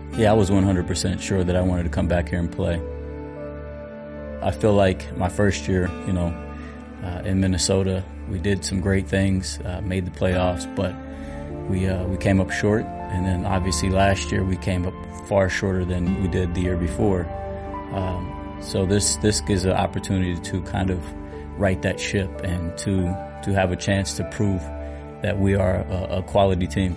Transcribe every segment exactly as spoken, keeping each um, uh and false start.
Yeah, I was one hundred percent sure that I wanted to come back here and play. I feel like my first year, you know, uh, in Minnesota, we did some great things, uh, made the playoffs, but we uh, we came up short. And then obviously last year we came up far shorter than we did the year before. Um, so this this gives an opportunity to kind of right that ship and to to have a chance to prove that we are a, a quality team.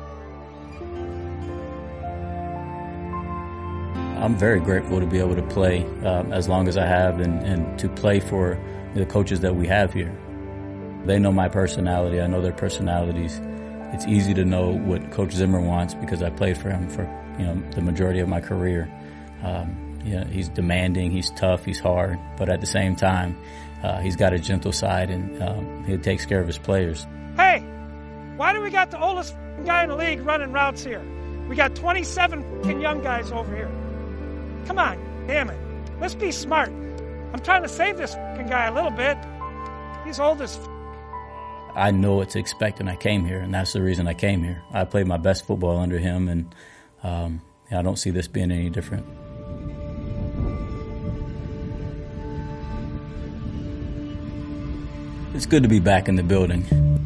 I'm very grateful to be able to play um, as long as I have and, and to play for the coaches that we have here. They know my personality. I know their personalities. It's easy to know what Coach Zimmer wants because I played for him for, you know, the majority of my career. Um, you know, he's demanding, he's tough, he's hard, but at the same time, uh, he's got a gentle side and um, he takes care of his players. Hey, why do we got the oldest guy in the league running routes here? We got twenty-seven young guys over here. Come on, damn it. Let's be smart. I'm trying to save this guy a little bit. He's old as I know what to expect, and I came here, and that's the reason I came here. I played my best football under him, and um, I don't see this being any different. It's good to be back in the building.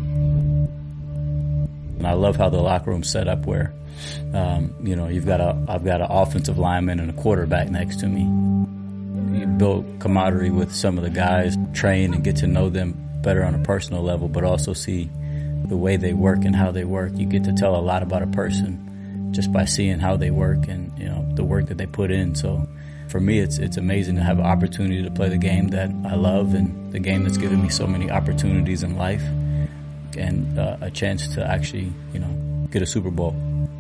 And I love how the locker room's set up where, um, you know, you've got a, I've got an offensive lineman and a quarterback next to me. You build camaraderie with some of the guys, train and get to know them better on a personal level, but also see the way they work and how they work. You get to tell a lot about a person just by seeing how they work and, you know, the work that they put in. So for me, it's it's amazing to have an opportunity to play the game that I love and the game that's given me so many opportunities in life and uh, a chance to actually, you know, get a Super Bowl.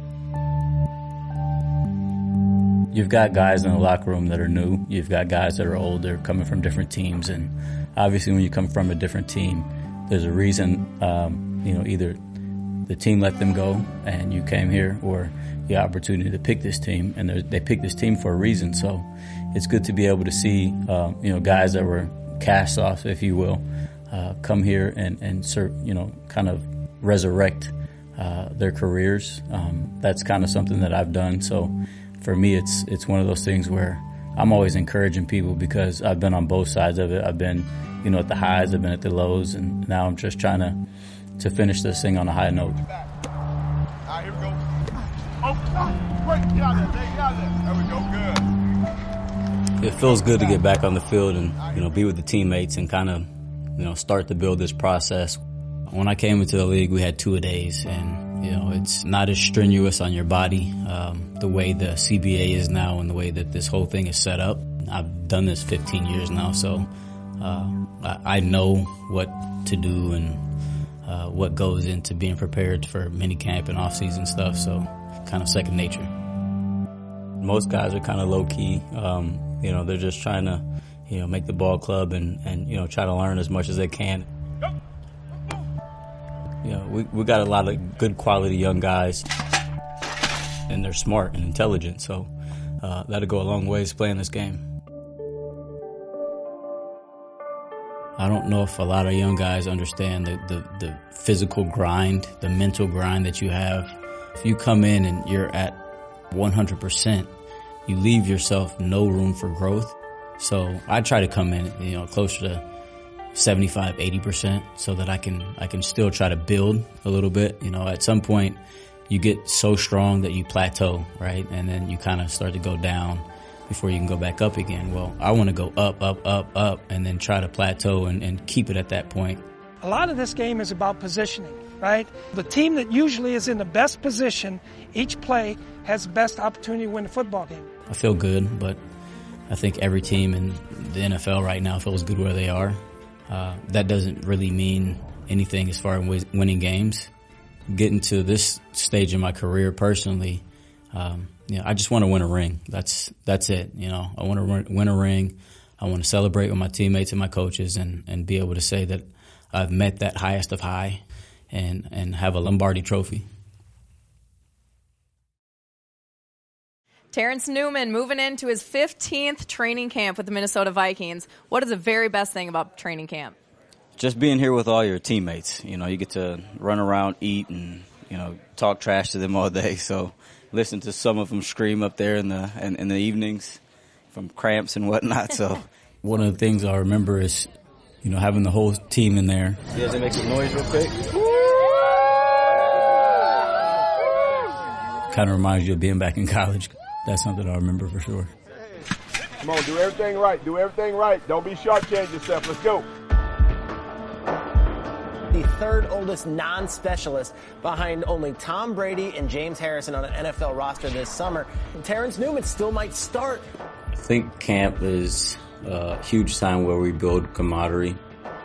You've got guys in the locker room that are new. You've got guys that are older coming from different teams. And obviously when you come from a different team, there's a reason, um, you know, either the team let them go and you came here or the opportunity to pick this team. And they picked this team for a reason. So it's good to be able to see, um, you know, guys that were cast off, if you will, uh, come here and, and serve, you know, kind of resurrect uh, their careers. Um, that's kind of something that I've done. So for me, it's it's one of those things where I'm always encouraging people because I've been on both sides of it. I've been, you know, at the highs, I've been at the lows, and now I'm just trying to to finish this thing on a high note. All right, here we go. Oh, great. Get out there. Get out there. There we go. Good. It feels good to get back on the field and, you know, be with the teammates and kind of, you know, start to build this process. When I came into the league, we had two-a-days, and, you know, it's not as strenuous on your body, um, the way the C B A is now and the way that this whole thing is set up. I've done this fifteen years now, so uh, I, I know what to do and uh, what goes into being prepared for minicamp and off-season stuff, so kind of second nature. Most guys are kind of low-key. Um, you know, they're just trying to, you know, make the ball club and, and, you know, try to learn as much as they can. You know, we we got a lot of good quality young guys, and they're smart and intelligent, so uh, that'll go a long ways playing this game. I don't know if a lot of young guys understand the, the, the physical grind, the mental grind that you have. If you come in and you're at one hundred percent, you leave yourself no room for growth. So I try to come in, you know, closer to seventy-five, eighty percent so that I can, I can still try to build a little bit. You know, at some point you get so strong that you plateau, right? And then you kind of start to go down before you can go back up again. Well, I want to go up, up, up, up, and then try to plateau and, and keep it at that point. A lot of this game is about positioning, right? The team that usually is in the best position each play has the best opportunity to win the football game. I feel good, but I think every team in the N F L right now feels good where they are. Uh, that doesn't really mean anything as far as winning games. Getting to this stage in my career personally, um, you know, I just want to win a ring. That's that's it. You know, I want to win a ring. I want to celebrate with my teammates and my coaches, and, and be able to say that I've met that highest of high, and and have a Lombardi trophy. Terrence Newman moving into his fifteenth training camp with the Minnesota Vikings. What is the very best thing about training camp? Just being here with all your teammates. You know, you get to run around, eat, and, you know, talk trash to them all day. So listen to some of them scream up there in the in, in the evenings from cramps and whatnot. So one of the things I remember is, you know, having the whole team in there. You guys make some noise real quick? Kind of reminds you of being back in college. That's something I remember for sure. Come on, do everything right. Do everything right. Don't be shortchange yourself. Let's go. The third oldest non-specialist behind only Tom Brady and James Harrison on an N F L roster this summer. Terrence Newman still might start. I think camp is a huge time where we build camaraderie.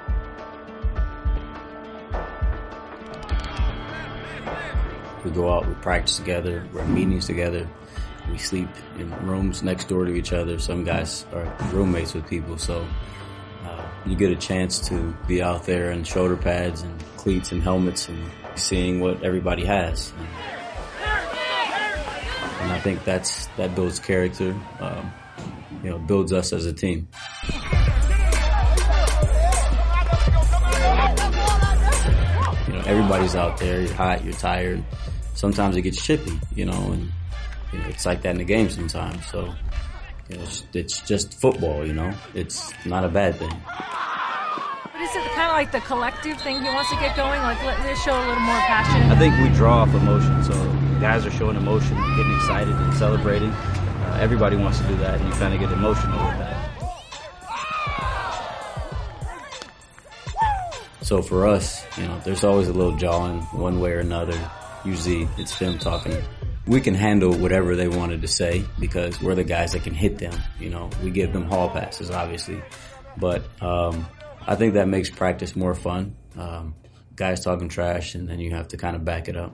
We go out, we practice together, we're in meetings together, we sleep in rooms next door to each other. Some guys are roommates with people, so uh, you get a chance to be out there in shoulder pads and cleats and helmets and seeing what everybody has. And I think that's that builds character, um, you know, builds us as a team. You know, everybody's out there, you're hot, you're tired. Sometimes it gets chippy, you know, and you know, it's like that in the game sometimes. So, you know, it's, it's just football, you know. It's not a bad thing. But is it kind of like the collective thing he wants to get going? Like, let this show a little more passion? I think we draw off emotion. So guys are showing emotion, getting excited and celebrating. Uh, everybody wants to do that, and you kind of get emotional with that. So for us, you know, there's always a little jawing one way or another. Usually it's them talking. We can handle whatever they wanted to say because we're the guys that can hit them. You know, we give them hall passes, obviously. But um, I think that makes practice more fun. Um, guys talking trash, and then you have to kind of back it up.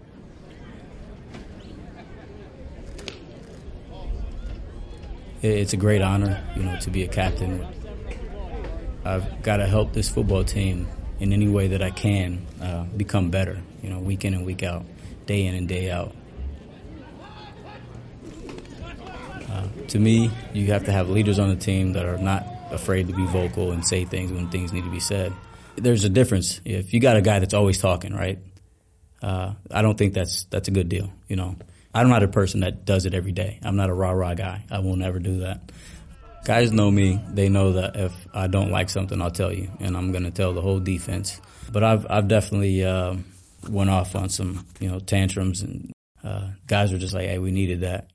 It's a great honor, you know, to be a captain. I've got to help this football team in any way that I can uh, become better, you know, week in and week out, day in and day out. Uh, to me, you have to have leaders on the team that are not afraid to be vocal and say things when things need to be said. There's a difference. If you got a guy that's always talking, right, uh, I don't think that's that's a good deal, you know. I'm not a person that does it every day. I'm not a rah-rah guy. I will never do that. Guys know me. They know that if I don't like something, I'll tell you, and I'm going to tell the whole defense. But I've I've definitely uh, went off on some, you know, tantrums, and uh, guys were just like, "Hey, we needed that."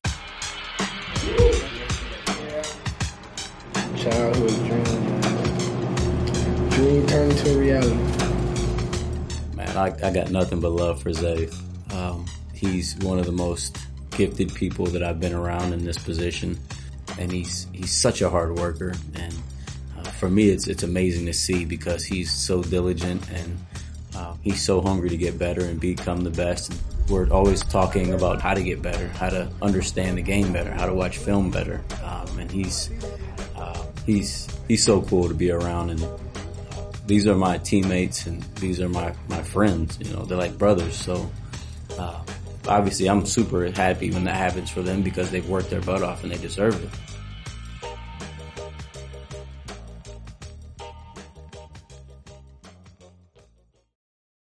Childhood dream, dream turned into a reality. Man, I, I got nothing but love for Zay. Um, he's one of the most gifted people that I've been around in this position. And he's he's such a hard worker, and uh, for me, it's it's amazing to see because he's so diligent and uh, he's so hungry to get better and become the best. And we're always talking about how to get better, how to understand the game better, how to watch film better, um, and he's uh, he's he's so cool to be around. And uh, these are my teammates, and these are my my friends. You know, they're like brothers. So. Uh, Obviously, I'm super happy when that happens for them because they've worked their butt off and they deserve it.